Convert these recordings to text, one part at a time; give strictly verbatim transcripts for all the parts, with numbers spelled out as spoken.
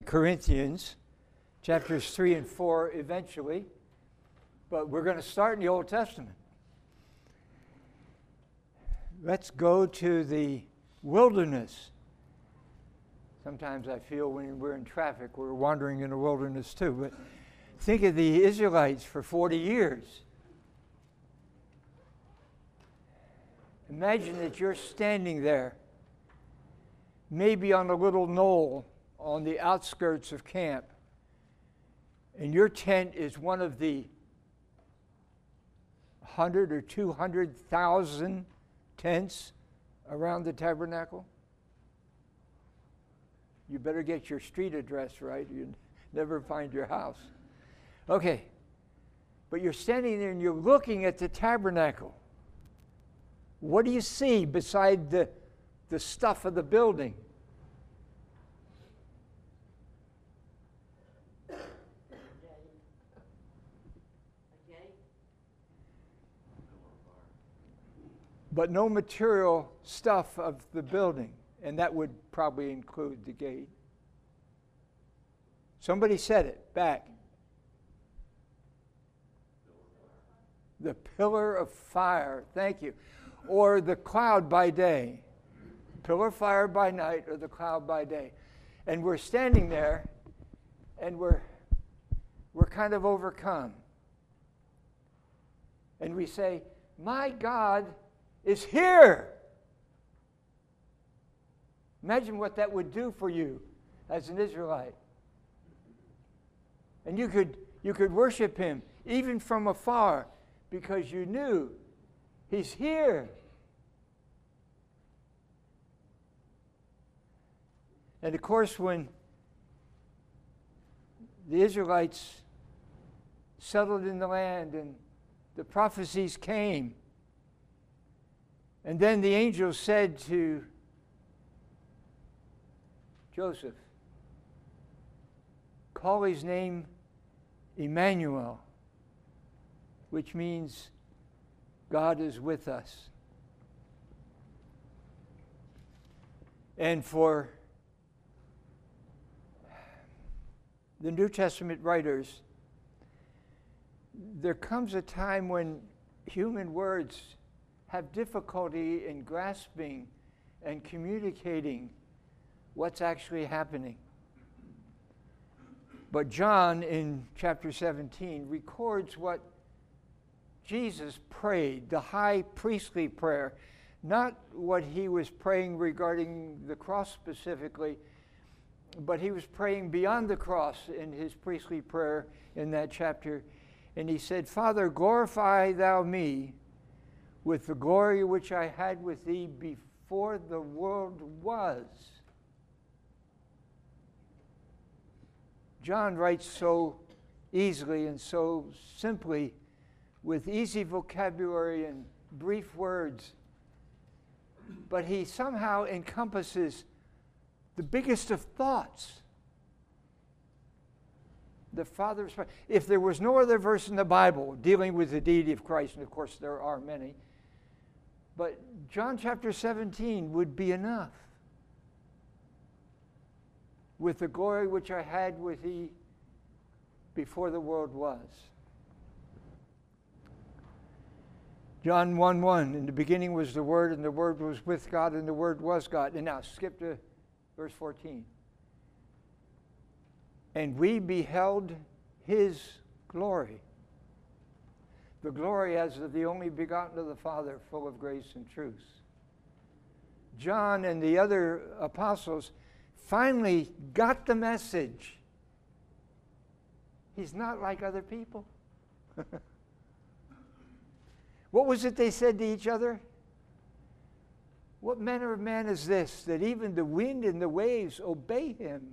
Corinthians, chapters three and four eventually, but we're going to start in the Old Testament. Let's go to the wilderness. Sometimes I feel when we're in traffic, we're wandering in the wilderness too, but think of the Israelites for forty years. Imagine that you're standing there, maybe on a little knoll on the outskirts of camp, and your tent is one of the one hundred or two hundred thousand tents around the tabernacle. You better get your street address right. You'd never find your house. Okay, but you're standing there and you're looking at the tabernacle. What do you see beside the, the stuff of the building? But no material stuff of the building, and that would probably include the gate. Somebody said it back. The pillar of fire, thank you. Or the cloud by day. Pillar of fire by night or the cloud by day. And we're standing there and we're we're kind of overcome. And we say, my God is here. Imagine what that would do for you as an Israelite. And you could you could worship him even from afar because you knew he's here. And of course, when the Israelites settled in the land and the prophecies came, and then the angel said to Joseph, call his name Emmanuel, which means God is with us. And for the New Testament writers, there comes a time when human words have difficulty in grasping and communicating what's actually happening. But John, in chapter seventeen, records what Jesus prayed, the high priestly prayer, not what he was praying regarding the cross specifically, but he was praying beyond the cross in his priestly prayer in that chapter. And he said, Father, glorify thou me with the glory which I had with thee before the world was. John writes so easily and so simply with easy vocabulary and brief words, but he somehow encompasses the biggest of thoughts. The Father's, if there was no other verse in the Bible dealing with the deity of Christ, and of course there are many, but John chapter seventeen would be enough. With the glory which I had with thee before the world was. John one one, in the beginning was the Word, and the Word was with God, and the Word was God. And now skip to verse fourteen. And we beheld his glory. The glory as of the only begotten of the Father, full of grace and truth. John and the other apostles finally got the message. He's not like other people. What was it they said to each other? What manner of man is this, that even the wind and the waves obey him?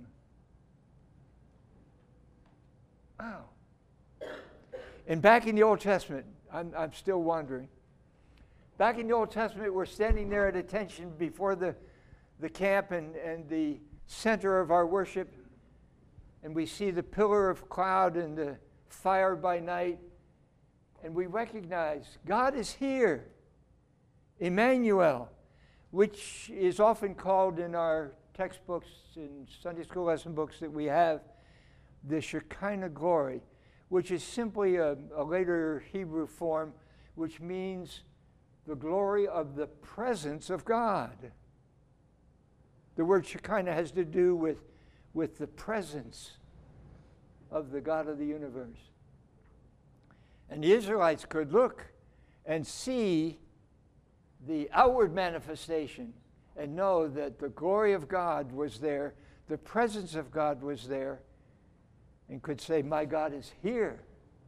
Wow. And back in the Old Testament, I'm, I'm still wondering. Back in the Old Testament, we're standing there at attention before the, the camp and, and the center of our worship, and we see the pillar of cloud and the fire by night, and we recognize God is here. Emmanuel, which is often called in our textbooks and Sunday school lesson books that we have the Shekinah glory, which is simply a, a later Hebrew form, which means the glory of the presence of God. The word Shekinah has to do with, with the presence of the God of the universe. And the Israelites could look and see the outward manifestation and know that the glory of God was there, the presence of God was there, and could say, my God is here.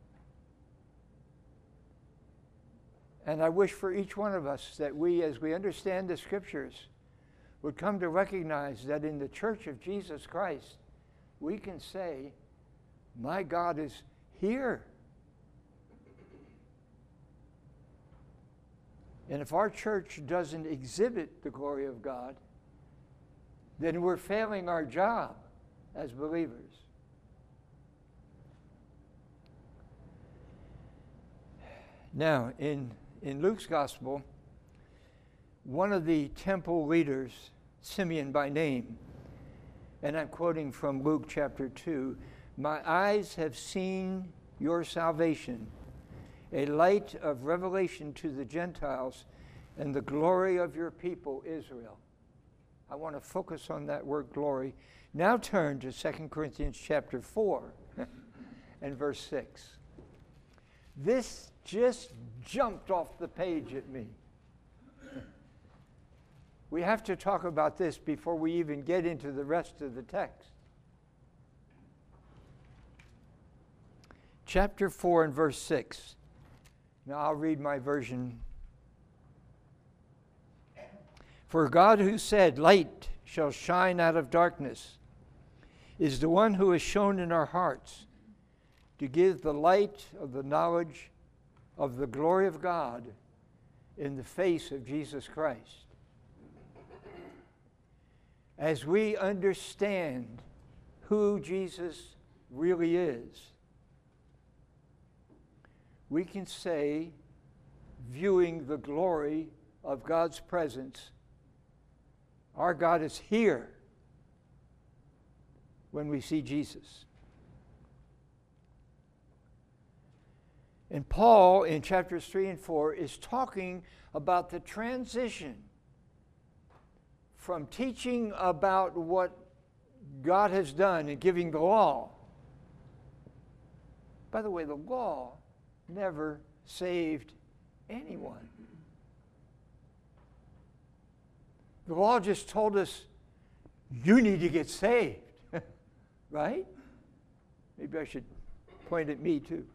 And I wish for each one of us that we, as we understand the Scriptures, would come to recognize that in the church of Jesus Christ, we can say, my God is here. And if our church doesn't exhibit the glory of God, then we're failing our job as believers. Now, in, in Luke's gospel, one of the temple leaders, Simeon by name, and I'm quoting from Luke chapter two, my eyes have seen your salvation, a light of revelation to the Gentiles and the glory of your people, Israel. I want to focus on that word glory. Now turn to Second Corinthians chapter four and verse six. This just jumped off the page at me. We have to talk about this before we even get into the rest of the text. Chapter four and verse six. Now I'll read my version. For God who said, light shall shine out of darkness, is the one who has shown in our hearts to give the light of the knowledge of the glory of God in the face of Jesus Christ. As we understand who Jesus really is, we can say, viewing the glory of God's presence, our God is here when we see Jesus. And Paul, in chapters three and four, is talking about the transition from teaching about what God has done and giving the law. By the way, the law never saved anyone. The law just told us, you need to get saved, right? Maybe I should point at me too.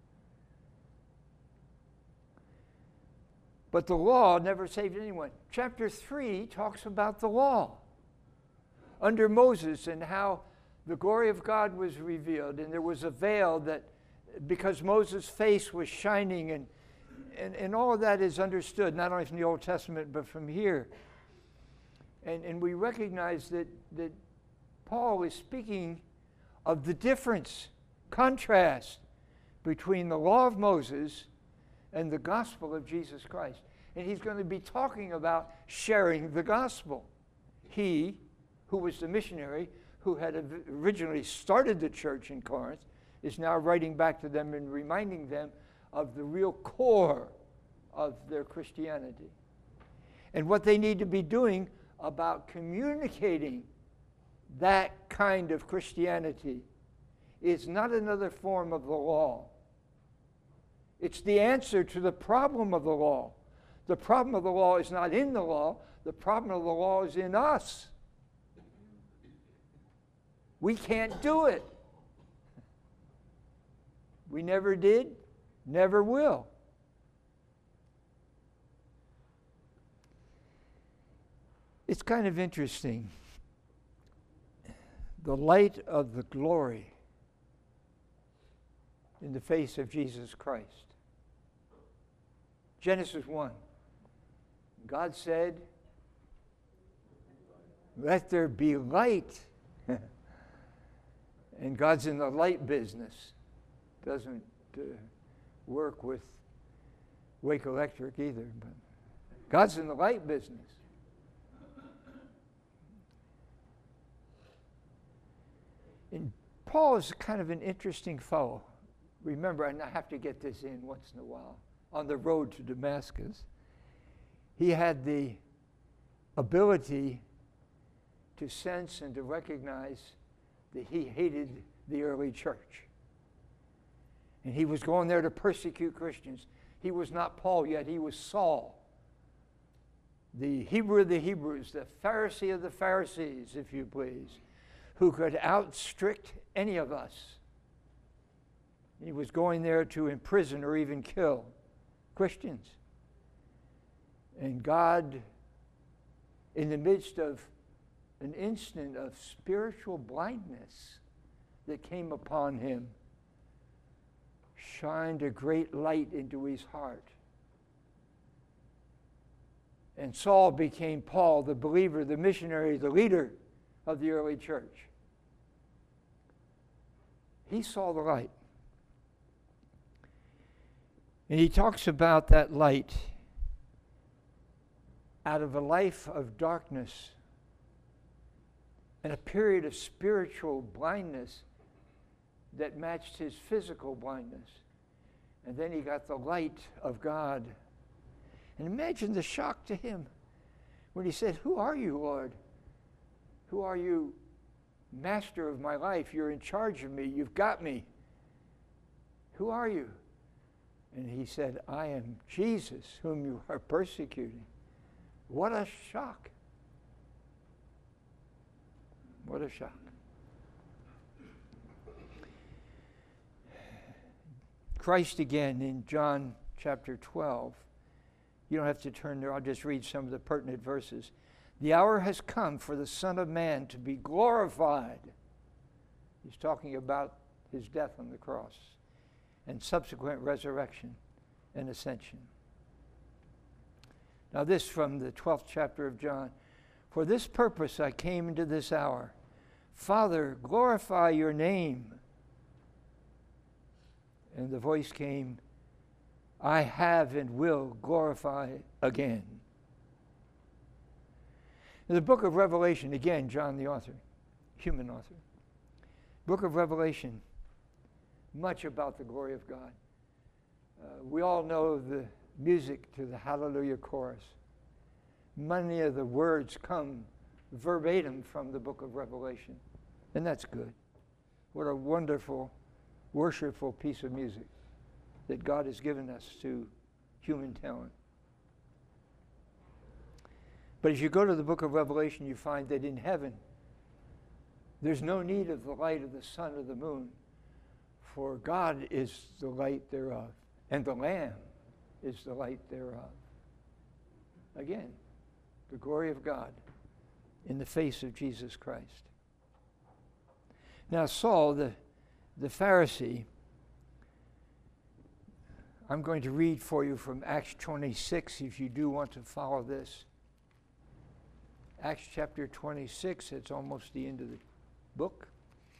But the law never saved anyone. Chapter three talks about the law under Moses and how the glory of God was revealed, and there was a veil that, because Moses' face was shining, and, and, and all of that is understood, not only from the Old Testament, but from here. And, and we recognize that, that Paul is speaking of the difference, contrast between the law of Moses and the gospel of Jesus Christ. And he's going to be talking about sharing the gospel. He, who was the missionary, who had originally started the church in Corinth, is now writing back to them and reminding them of the real core of their Christianity and what they need to be doing about communicating that kind of Christianity. It's not another form of the law. It's the answer to the problem of the law. The problem of the law is not in the law. The problem of the law is in us. We can't do it. We never did, never will. It's kind of interesting. The light of the glory in the face of Jesus Christ. Genesis one. God said, let there be light. And God's in the light business. Doesn't uh, work with Wake Electric either. But God's in the light business. And Paul is kind of an interesting fellow. Remember, and I have to get this in once in a while, on the road to Damascus, he had the ability to sense and to recognize that he hated the early church. And he was going there to persecute Christians. He was not Paul yet, he was Saul, the Hebrew of the Hebrews, the Pharisee of the Pharisees, if you please, who could outstrict any of us. He was going there to imprison or even kill Christians. And God, in the midst of an instant of spiritual blindness that came upon him, shined a great light into his heart. And Saul became Paul, the believer, the missionary, the leader of the early church. He saw the light. And he talks about that light out of a life of darkness and a period of spiritual blindness that matched his physical blindness. And then he got the light of God. And imagine the shock to him when he said, "Who are you, Lord? Who are you, master of my life? You're in charge of me. You've got me. Who are you?" And he said, "I am Jesus, whom you are persecuting." What a shock. What a shock. Christ again in John chapter twelve. You don't have to turn there. I'll just read some of the pertinent verses. "The hour has come for the Son of Man to be glorified." He's talking about his death on the cross and subsequent resurrection and ascension. Now this from the twelfth chapter of John. "For this purpose I came into this hour. Father, glorify your name." And the voice came, "I have and will glorify again." In the book of Revelation, again, John the author, human author. Book of Revelation, much about the glory of God. Uh, we all know the music to the Hallelujah chorus. Many of the words come verbatim from the book of Revelation, and that's good. What a wonderful, worshipful piece of music that God has given us to human talent. But as you go to the book of Revelation, you find that in heaven, there's no need of the light of the sun or the moon, for God is the light thereof, and the Lamb is the light thereof. Again, the glory of God in the face of Jesus Christ. Now Saul, the, the Pharisee, I'm going to read for you from Acts twenty-six if you do want to follow this. Acts chapter twenty-six, it's almost the end of the book.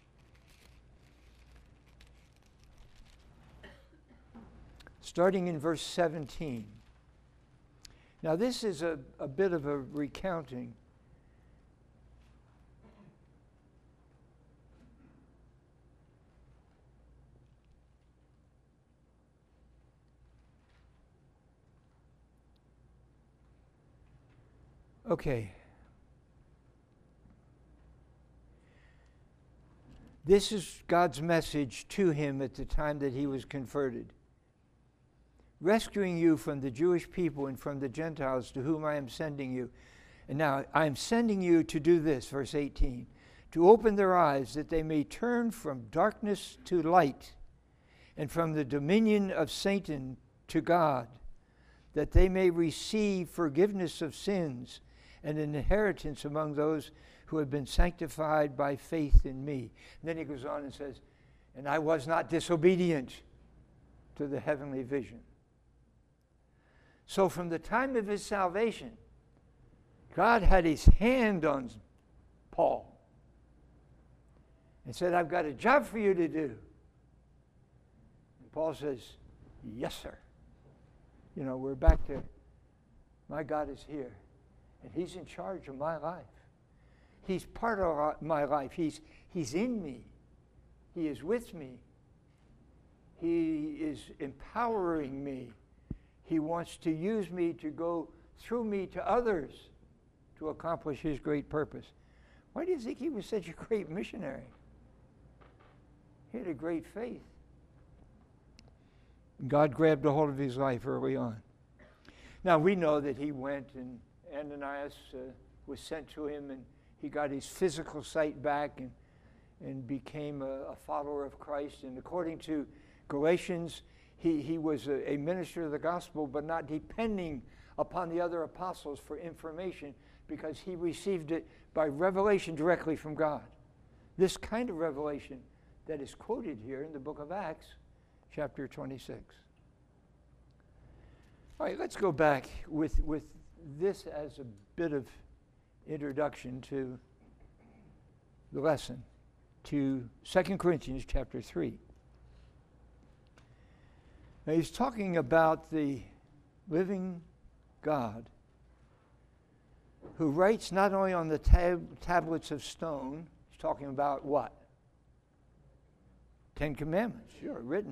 Starting in verse seventeen. Now this is a, a bit of a recounting. Okay. This is God's message to him at the time that he was converted. "Rescuing you from the Jewish people and from the Gentiles to whom I am sending you. And now I am sending you to do this," verse eighteen, "to open their eyes that they may turn from darkness to light and from the dominion of Satan to God, that they may receive forgiveness of sins and an inheritance among those who have been sanctified by faith in me." And then he goes on and says, "And I was not disobedient to the heavenly vision." So from the time of his salvation, God had his hand on Paul and said, "I've got a job for you to do." And Paul says, "Yes, sir." You know, we're back to, my God is here, and he's in charge of my life. He's part of my life. He's, he's in me. He is with me. He is empowering me. He wants to use me to go through me to others to accomplish his great purpose. Why do you think he was such a great missionary? He had a great faith. God grabbed a hold of his life early on. Now, we know that he went and Ananias uh, was sent to him, and he got his physical sight back and, and became a, a follower of Christ. And according to Galatians, he, he was a, a minister of the gospel, but not depending upon the other apostles for information, because he received it by revelation directly from God. This kind of revelation that is quoted here in the book of Acts, chapter twenty-six. All right, let's go back with, with this as a bit of introduction to the lesson, to Second Corinthians chapter three. Now he's talking about the living God who writes not only on the tab- tablets of stone, he's talking about what? Ten Commandments, sure, written.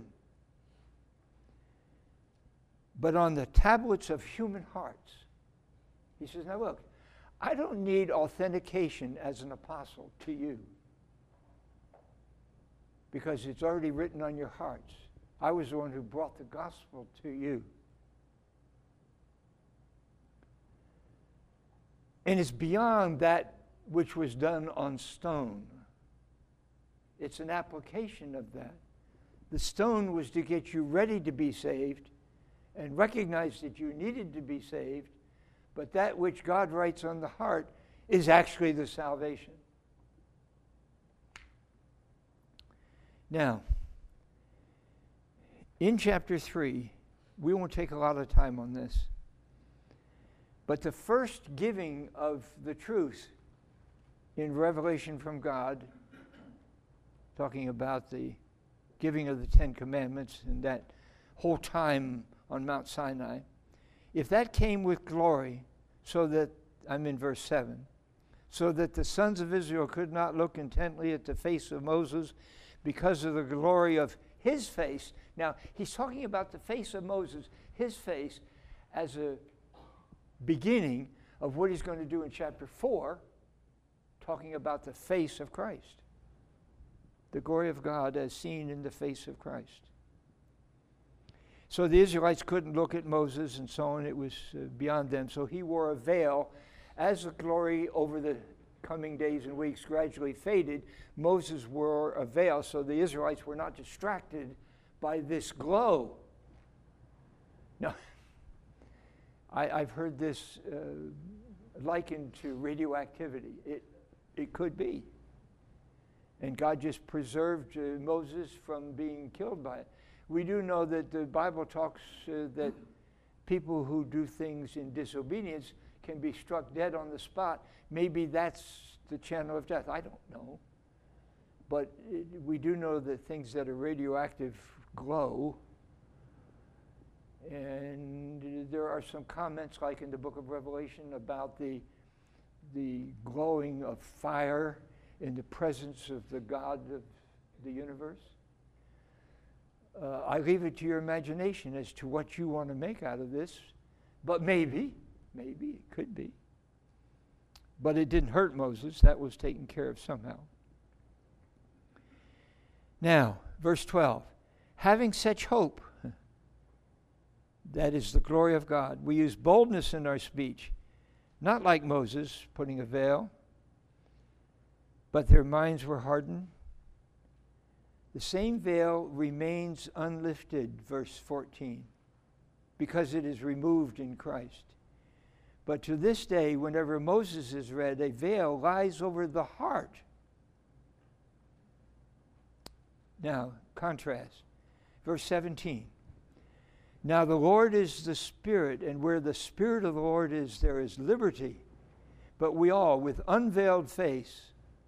But on the tablets of human hearts. He says, now look, I don't need authentication as an apostle to you, because it's already written on your hearts. I was the one who brought the gospel to you. And it's beyond that which was done on stone. It's an application of that. The stone was to get you ready to be saved and recognize that you needed to be saved, but that which God writes on the heart is actually the salvation. Now, in chapter three, we won't take a lot of time on this, but the first giving of the truth in revelation from God, talking about the giving of the Ten Commandments and that whole time on Mount Sinai, if that came with glory, so that, I'm in verse seven, so that the sons of Israel could not look intently at the face of Moses because of the glory of his face. Now, he's talking about the face of Moses, his face, as a beginning of what he's going to do in chapter four, talking about the face of Christ. The glory of God as seen in the face of Christ. So the Israelites couldn't look at Moses and so on. It was uh, beyond them. So he wore a veil. As the glory over the coming days and weeks gradually faded, Moses wore a veil so the Israelites were not distracted by this glow. Now, I, I've heard this uh, likened to radioactivity. It, it could be. And God just preserved uh, Moses from being killed by it. We do know that the Bible talks uh, that people who do things in disobedience can be struck dead on the spot. Maybe that's the channel of death. I don't know. But it, we do know that things that are radioactive glow. And there are some comments, like in the book of Revelation, about the, the glowing of fire in the presence of the God of the universe. Uh, I leave it to your imagination as to what you want to make out of this. But maybe, maybe, it could be. But it didn't hurt Moses. That was taken care of somehow. Now, verse twelve. Having such hope, that is the glory of God, we use boldness in our speech, not like Moses, putting a veil, but their minds were hardened. The same veil remains unlifted, verse fourteen, because it is removed in Christ. But to this day, whenever Moses is read, a veil lies over the heart. Now, contrast. Verse seventeen. Now the Lord is the Spirit, and where the Spirit of the Lord is, there is liberty. But we all, with unveiled face,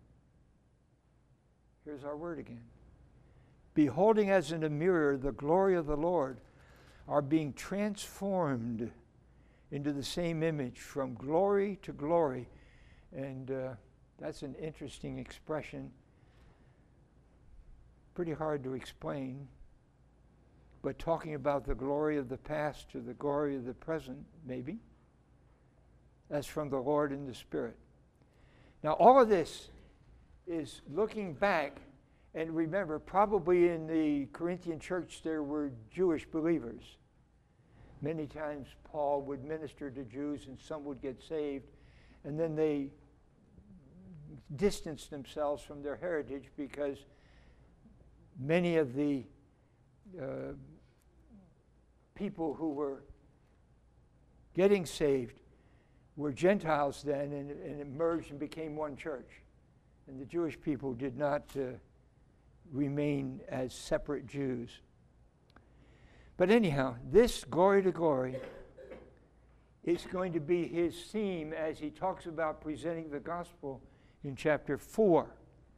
here's our word again, beholding as in a mirror the glory of the Lord, are being transformed into the same image from glory to glory. And uh, that's an interesting expression. pretty hard to explain, but talking about the glory of the past to the glory of the present, maybe. That's from the Lord in the Spirit. Now, all of this is looking back, and remember, probably in the Corinthian church there were Jewish believers. Many times Paul would minister to Jews and some would get saved, and then they distanced themselves from their heritage because many of the uh, people who were getting saved were Gentiles then, and, and it merged and became one church. And the Jewish people did not uh, remain as separate Jews. But anyhow, this glory to glory is going to be his theme as he talks about presenting the gospel in chapter four.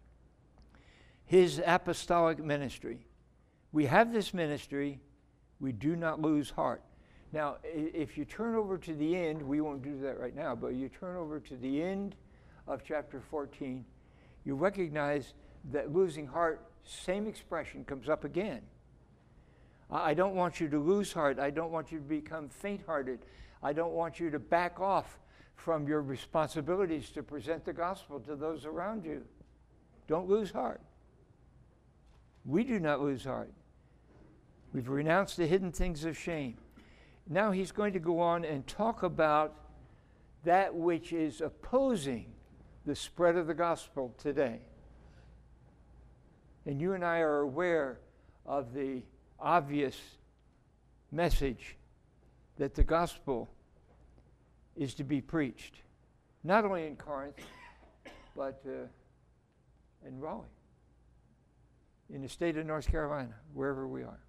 His apostolic ministry. We have this ministry, we do not lose heart. Now, if you turn over to the end, we won't do that right now, but you turn over to the end of chapter fourteen, you recognize that losing heart, same expression comes up again. I don't want you to lose heart. I don't want you to become faint-hearted. I don't want you to back off from your responsibilities to present the gospel to those around you. Don't lose heart. We do not lose heart. We've renounced the hidden things of shame. Now he's going to go on and talk about that which is opposing the spread of the gospel today. And you and I are aware of the obvious message that the gospel is to be preached, not only in Corinth, but uh, in Raleigh, in the state of North Carolina, wherever we are.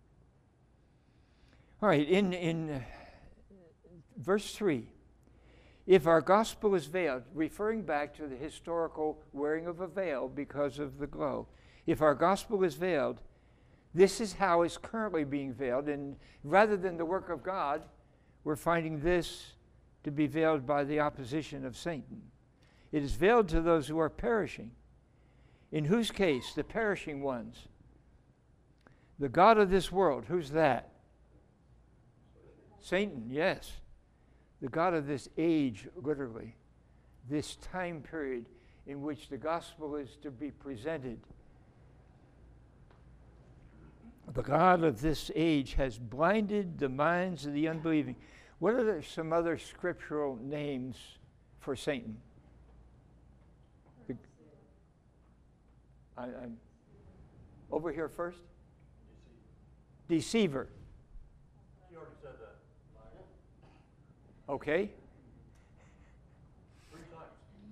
All right, in, in uh, verse three, if our gospel is veiled, referring back to the historical wearing of a veil because of the glow, if our gospel is veiled, this is how it's currently being veiled, and rather than the work of God, we're finding this to be veiled by the opposition of Satan. It is veiled to those who are perishing, in whose case, the perishing ones, the god of this world, who's that? Satan, yes. The god of this age, literally, this time period in which the gospel is to be presented. The god of this age has blinded the minds of the unbelieving. What are there some other scriptural names for Satan? The, I, I'm over here first. Deceiver. You already said that. Okay. Three times.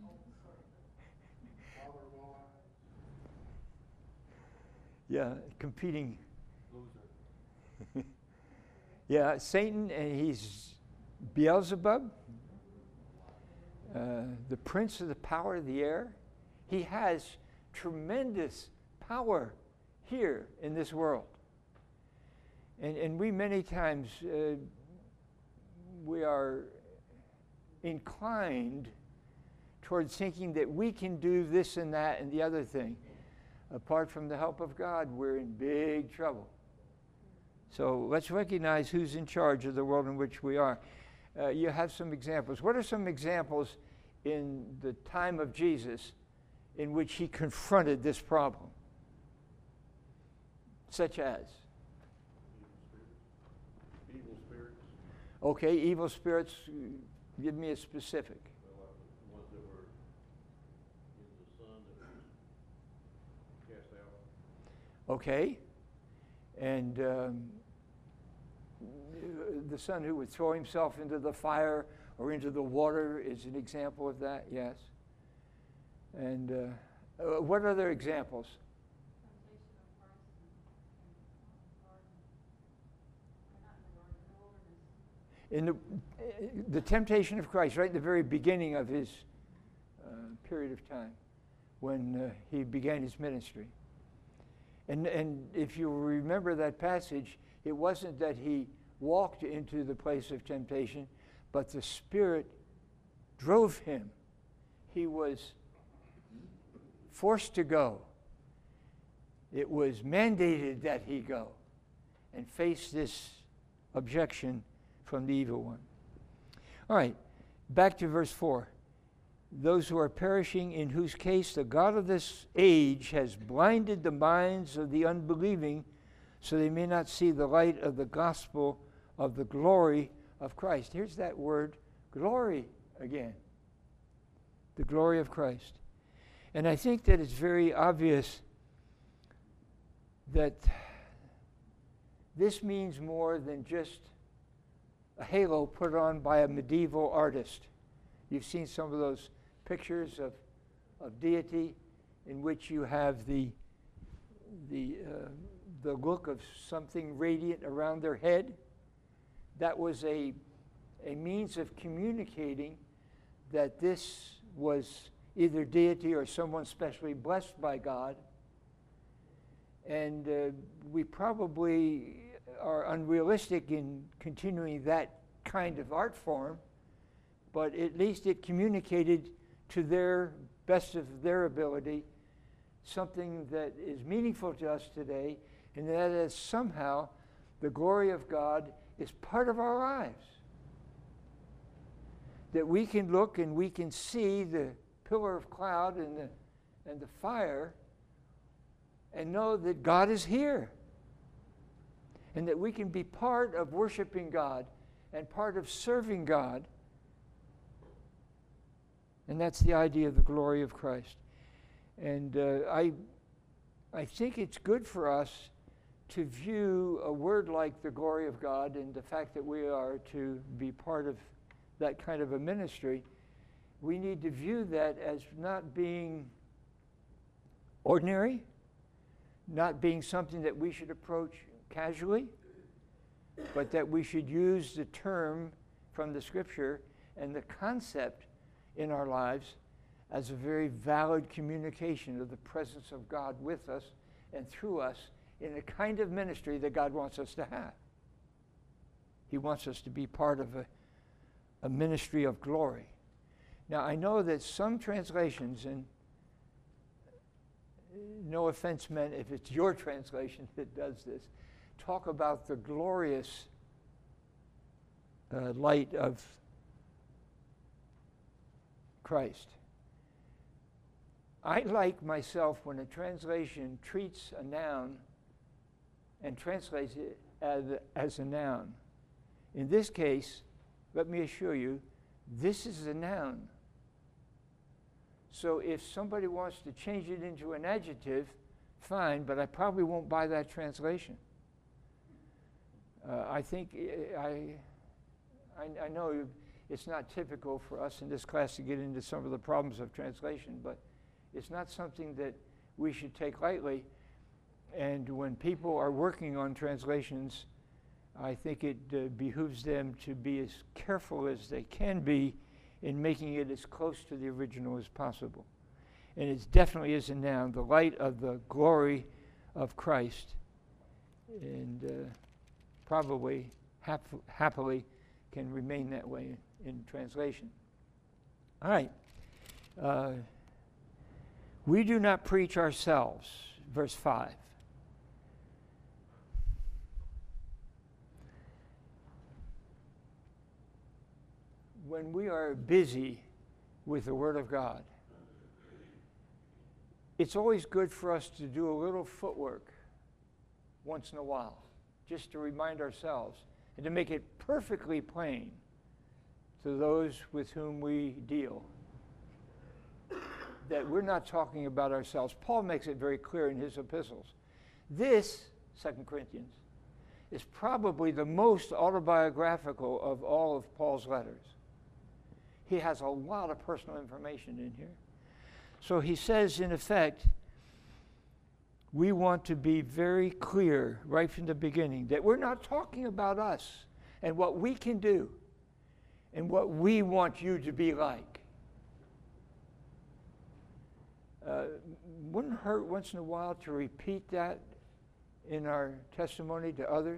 Yeah, competing. Loser. Yeah, Satan, and he's Beelzebub, uh, the prince of the power of the air. He has tremendous power here in this world. And, and we many times, uh, we are inclined towards thinking that we can do this and that and the other thing. Apart from the help of God, we're in big trouble. So let's recognize who's in charge of the world in which we are. Uh, you have some examples. What are some examples in the time of Jesus in which he confronted this problem? Such as? Evil spirits. Okay, evil spirits. Give me a specific. Well, uh, the ones that were in the sun that was cast out. Okay. And um, the son who would throw himself into the fire or into the water is an example of that, yes. And uh, uh, what other examples? In the, the temptation of Christ, right at the very beginning of his uh, period of time, when uh, he began his ministry. And, and if you remember that passage, it wasn't that he walked into the place of temptation, but the Spirit drove him. He was forced to go. it was mandated that he go and face this objection from the evil one. All right, back to verse four. Those who are perishing, in whose case the God of this age has blinded the minds of the unbelieving, so they may not see the light of the gospel of the glory of Christ. Here's that word, glory, again. The glory of Christ. And I think that it's very obvious that this means more than just a halo put on by a medieval artist. You've seen some of those pictures of, of deity in which you have the, the, uh, the look of something radiant around their head. That was a, a means of communicating that this was either deity or someone specially blessed by God. And uh, we probably are unrealistic in continuing that kind of art form, but at least it communicated to their best of their ability something that is meaningful to us today, and that is somehow the glory of God is part of our lives. That we can look and we can see the pillar of cloud and the, and the fire and know that God is here. And that we can be part of worshiping God and part of serving God. And that's the idea of the glory of Christ. And uh, I, I think it's good for us to view a word like the glory of God and the fact that we are to be part of that kind of a ministry. We need to view that as not being ordinary, not being something that we should approach casually, but that we should use the term from the Scripture and the concept in our lives as a very valid communication of the presence of God with us and through us in the kind of ministry that God wants us to have. He wants us to be part of a, a ministry of glory. Now, I know that some translations, and no offense meant if it's your translation that does this, talk about the glorious uh, light of Christ. I like myself when a translation treats a noun and translates it as, as a noun. In this case, let me assure you, this is a noun. So if somebody wants to change it into an adjective, fine, but I probably won't buy that translation. Uh, I think, I, I, I know it's not typical for us in this class to get into some of the problems of translation, but it's not something that we should take lightly. And when people are working on translations, I think it uh, behooves them to be as careful as they can be in making it as close to the original as possible. And it definitely is a noun, the light of the glory of Christ. And uh, probably hap- happily can remain that way in, in translation. All right. Uh, we do not preach ourselves, verse five. When we are busy with the Word of God, it's always good for us to do a little footwork once in a while, just to remind ourselves and to make it perfectly plain to those with whom we deal that we're not talking about ourselves. Paul makes it very clear in his epistles. This, Second Corinthians, is probably the most autobiographical of all of Paul's letters. He has a lot of personal information in here. So he says, in effect, we want to be very clear right from the beginning that we're not talking about us and what we can do and what we want you to be like. Uh, wouldn't it hurt once in a while to repeat that in our testimony to others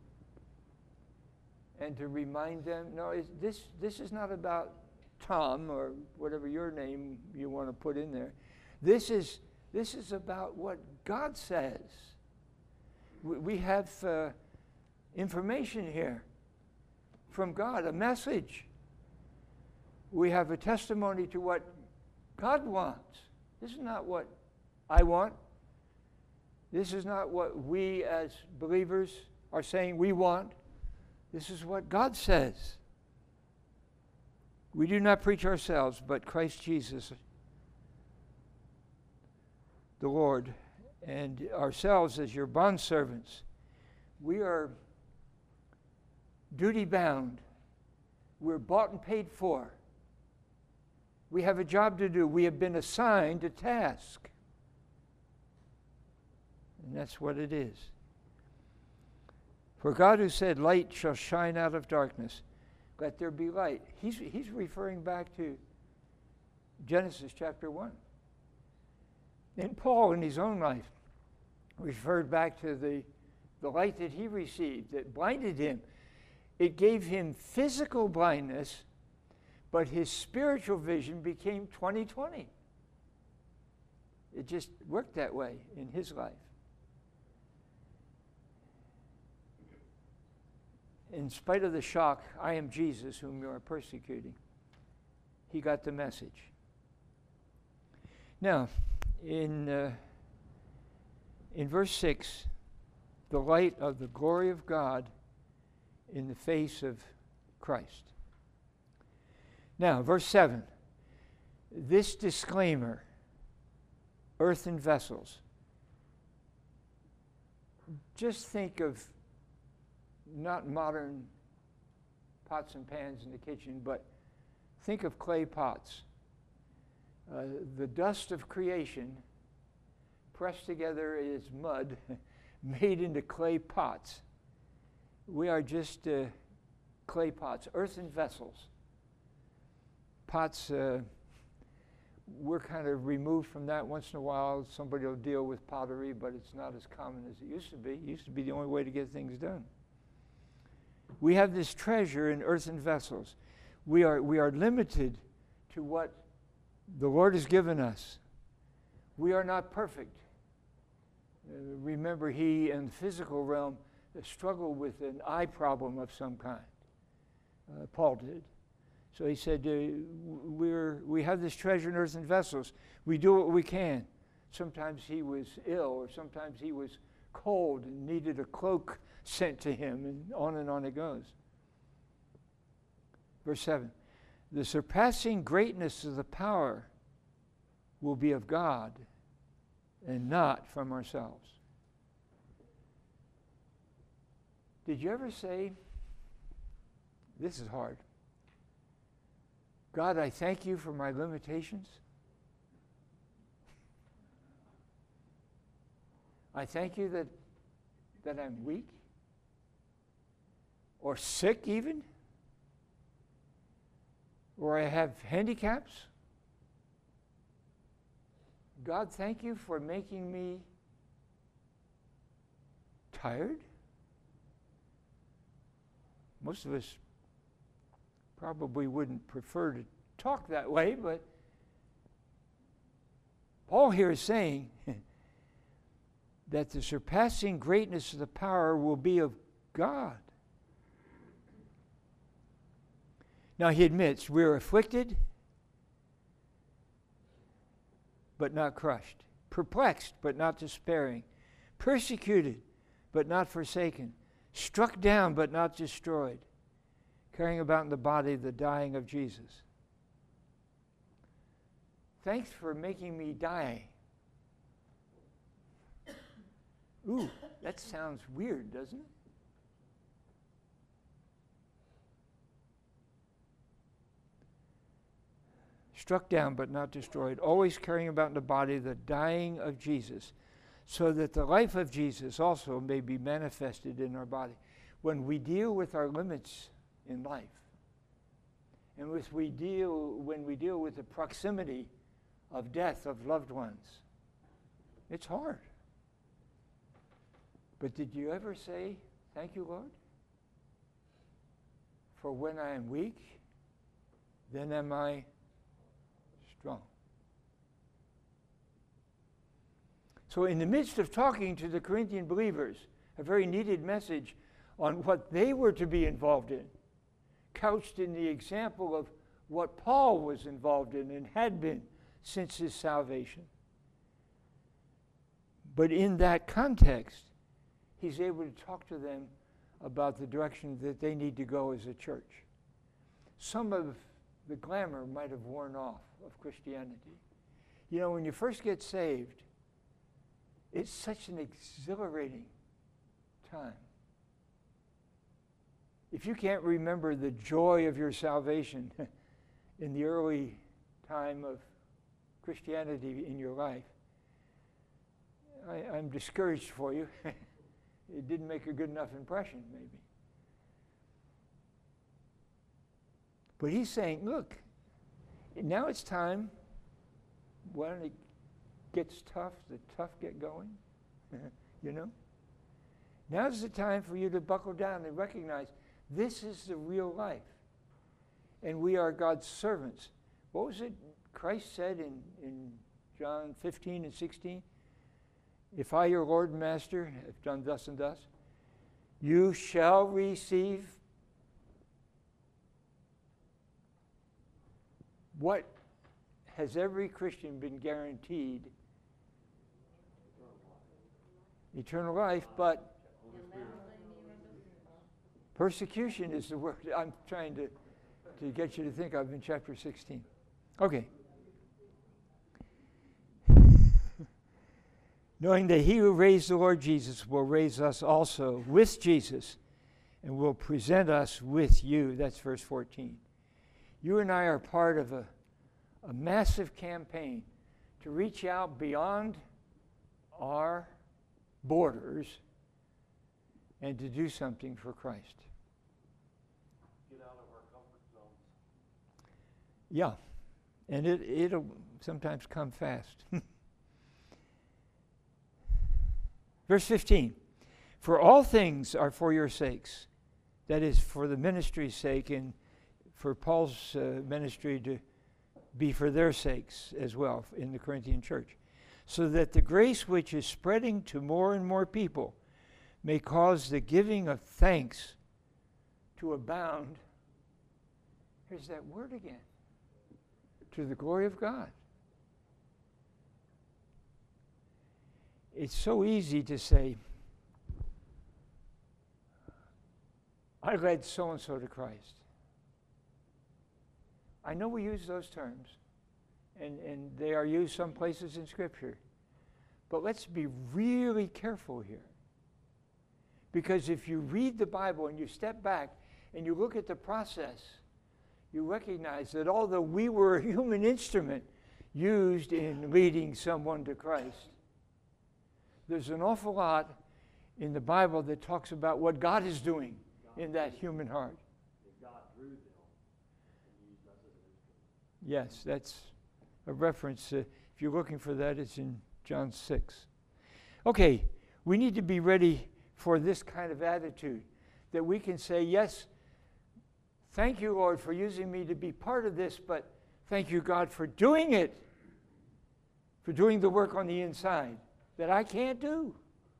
and to remind them, no, it's, this, this is not about Tom or whatever your name you want to put in there. This is, this is about what God says. We, we have uh, information here from God, a message. We have a testimony to what God wants. This is not what I want. This is not what we as believers are saying we want. This is what God says. We do not preach ourselves, but Christ Jesus, the Lord, and ourselves as your bondservants. We are duty-bound. We're bought and paid for. We have a job to do. We have been assigned a task. And that's what it is. For God, who said, light shall shine out of darkness, let there be light. He's, he's referring back to Genesis chapter one. And Paul, in his own life, referred back to the, the light that he received that blinded him. It gave him physical blindness, but his spiritual vision became twenty twenty. It just worked that way in his life. In spite of the shock, I am Jesus whom you are persecuting. He got the message. Now, in, uh, in verse six, the light of the glory of God in the face of Christ. Now, verse seven, this disclaimer, earthen vessels. Just think of not modern pots and pans in the kitchen, but think of clay pots. Uh, the dust of creation pressed together is mud made into clay pots. We are just uh, clay pots, earthen vessels. Pots, uh, we're kind of removed from that. Once in a while, somebody will deal with pottery, but it's not as common as it used to be. It used to be the only way to get things done. We have this treasure in earthen vessels. We are, we are limited to what the Lord has given us. We are not perfect. Uh, remember, he in the physical realm struggled with an eye problem of some kind. Uh, Paul did. So he said, uh, we're, we have this treasure in earthen vessels. We do what we can. Sometimes he was ill, or sometimes he was cold and needed a cloak sent to him, and on and on it goes. Verse seven, the surpassing greatness of the power will be of God and not from ourselves. Did you ever say, this is hard, God, I thank you for my limitations. I thank you that, that I'm weak or sick even, or I have handicaps. God, thank you for making me tired. Most of us probably wouldn't prefer to talk that way, but Paul here is saying that the surpassing greatness of the power will be of God. Now he admits we're afflicted, but not crushed, perplexed, but not despairing, persecuted, but not forsaken, struck down, but not destroyed, carrying about in the body the dying of Jesus. Thanks for making me die. Ooh, that sounds weird, doesn't it? Struck down but not destroyed, always carrying about in the body the dying of Jesus, so that the life of Jesus also may be manifested in our body. When we deal with our limits in life, and with we deal when we deal with the proximity of death of loved ones, it's hard. But did you ever say, thank you, Lord, for when I am weak, then am I strong? So in the midst of talking to the Corinthian believers, a very needed message on what they were to be involved in, couched in the example of what Paul was involved in and had been since his salvation. But in that context, he's able to talk to them about the direction that they need to go as a church. Some of the glamour might have worn off of Christianity. You know, when you first get saved, it's such an exhilarating time. If you can't remember the joy of your salvation in the early time of Christianity in your life, I, I'm discouraged for you. It didn't make a good enough impression, maybe. But he's saying, look, now it's time, when it gets tough, the tough get going, you know? Now's the time for you to buckle down and recognize this is the real life. And we are God's servants. What was it Christ said in, in John fifteen and sixteen? If I, your Lord and Master, have done thus and thus, you shall receive what has every Christian been guaranteed? Eternal life, but persecution is the word I'm trying to, to get you to think of in chapter sixteen. Okay. Knowing that he who raised the Lord Jesus will raise us also with Jesus and will present us with you. That's verse fourteen. You and I are part of a, a massive campaign to reach out beyond our borders and to do something for Christ. Get out of our comfort zones. Yeah, and it, it'll sometimes come fast. Verse fifteen, for all things are for your sakes. That is, for the ministry's sake, and for Paul's uh, ministry to be for their sakes as well in the Corinthian church, so that the grace which is spreading to more and more people may cause the giving of thanks to abound. Here's that word again. To the glory of God. It's so easy to say, I led so-and-so to Christ. I know we use those terms, and, and they are used some places in Scripture. But let's be really careful here. Because if you read the Bible and you step back and you look at the process, you recognize that although we were a human instrument used in leading someone to Christ, there's an awful lot in the Bible that talks about what God is doing God in that human heart. God drew them and used us as an instrument. Yes, that's a reference. Uh, if you're looking for that, it's in John six. Okay, we need to be ready for this kind of attitude, that we can say, yes, thank you, Lord, for using me to be part of this, but thank you, God, for doing it, for doing the work on the inside that I can't do.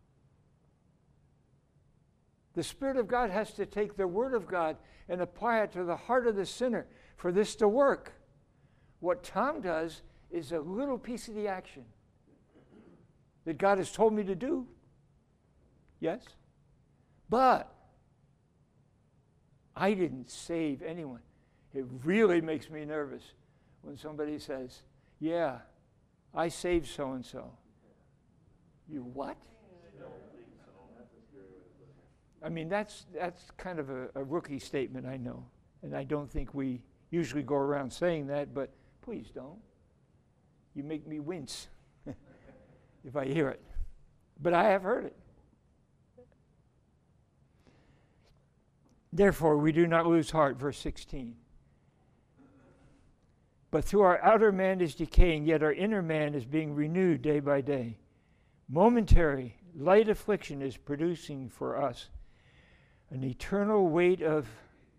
The Spirit of God has to take the Word of God and apply it to the heart of the sinner for this to work. What Tom does is a little piece of the action that God has told me to do. Yes? But I didn't save anyone. It really makes me nervous when somebody says, yeah, I saved so-and-so. You what? I mean, that's that's kind of a, a rookie statement, I know. And I don't think we usually go around saying that, but please don't. You make me wince if I hear it. But I have heard it. Therefore, we do not lose heart, verse sixteen. But through our outer man is decaying, yet our inner man is being renewed day by day. Momentary, light affliction is producing for us an eternal weight of,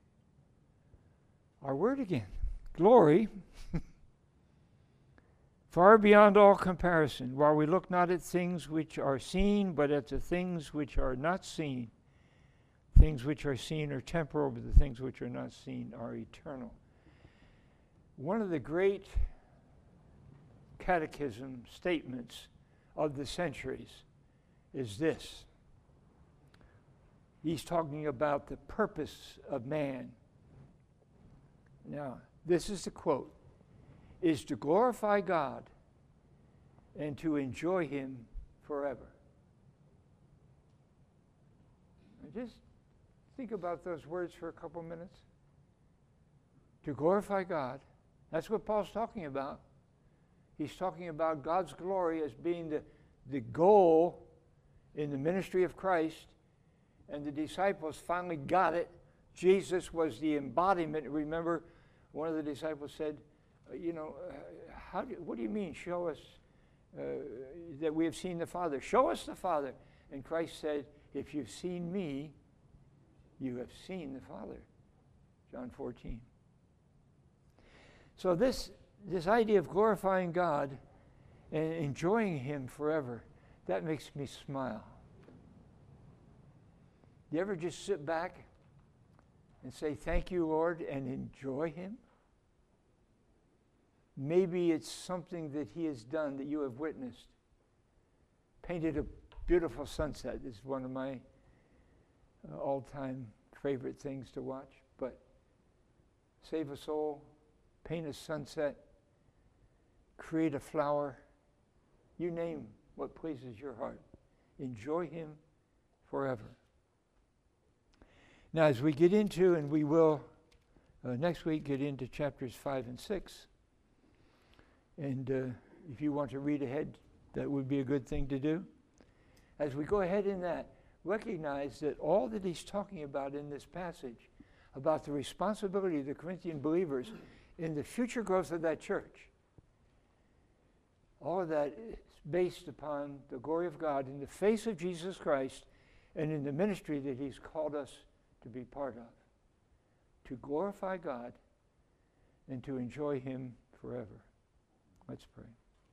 our word again, glory far beyond all comparison, while we look not at things which are seen, but at the things which are not seen. Things which are seen are temporal, but the things which are not seen are eternal. One of the great catechism statements of the centuries is this. He's talking about the purpose of man. Now, this is the quote, is to glorify God and to enjoy Him forever. Now just think about those words for a couple minutes. To glorify God. That's what Paul's talking about. He's talking about God's glory as being the, the goal in the ministry of Christ. And the disciples finally got it. Jesus was the embodiment. Remember, one of the disciples said, you know, uh, how do, what do you mean, show us uh, that we have seen the Father? Show us the Father. And Christ said, if you've seen me, you have seen the Father. John fourteen. So this, this idea of glorifying God and enjoying Him forever, that makes me smile. You ever just sit back and say, thank you, Lord, and enjoy Him? Maybe it's something that He has done that you have witnessed. Painted a beautiful sunset. This is one of my uh, all-time favorite things to watch. But save a soul, paint a sunset, create a flower. You name what pleases your heart. Enjoy Him forever. Now, as we get into, and we will uh, next week get into chapters five and six, and uh, if you want to read ahead, that would be a good thing to do. As we go ahead in that, recognize that all that he's talking about in this passage, about the responsibility of the Corinthian believers in the future growth of that church, all of that is based upon the glory of God in the face of Jesus Christ and in the ministry that He's called us to be part of, to glorify God and to enjoy Him forever. Let's pray.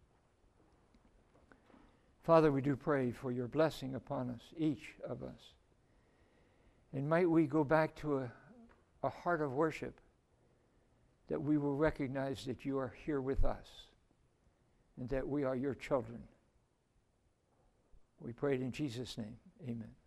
Father, we do pray for your blessing upon us, each of us. And might we go back to a, a heart of worship, that we will recognize that you are here with us and that we are your children. We pray it in Jesus' name. Amen.